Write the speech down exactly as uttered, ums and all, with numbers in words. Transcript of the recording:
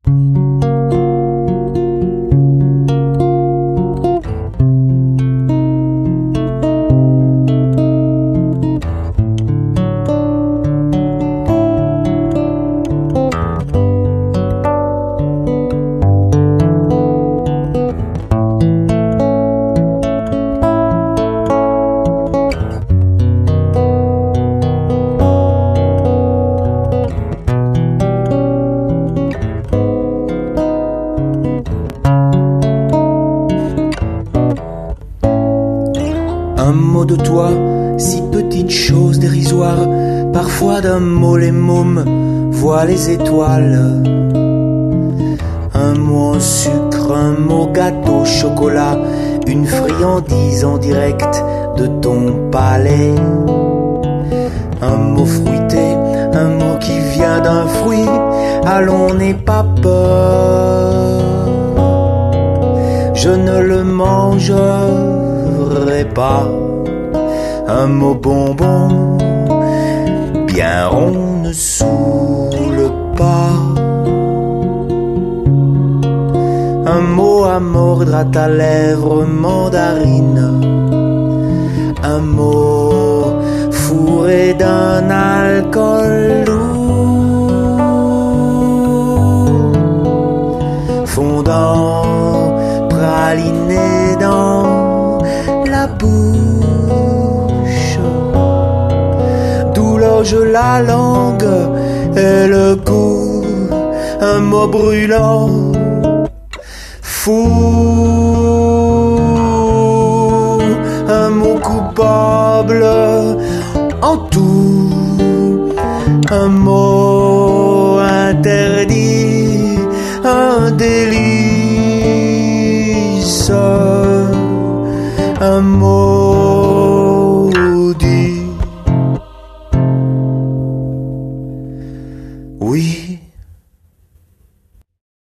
Un mot de toi, si petite chose dérisoire, parfois d'un mot les mômes voient les étoiles. Un mot en sucre, un mot gâteau, chocolat, une friandise en direct de ton palais. Un mot fruité, un mot qui vient d'un fruit, allons n'aie pas peur, je ne le mangerai pas. Un mot bonbon, bien rond, ne saoule pas. Un mot à mordre à ta lèvre mandarine, un mot fourré d'un alcool lourd, fondant, praliné dans la bouche, d'où loge la langue et le goût. Un mot brûlant, fou, un mot coupable en tout, un mot interdit, un délice, un maudit. Oui,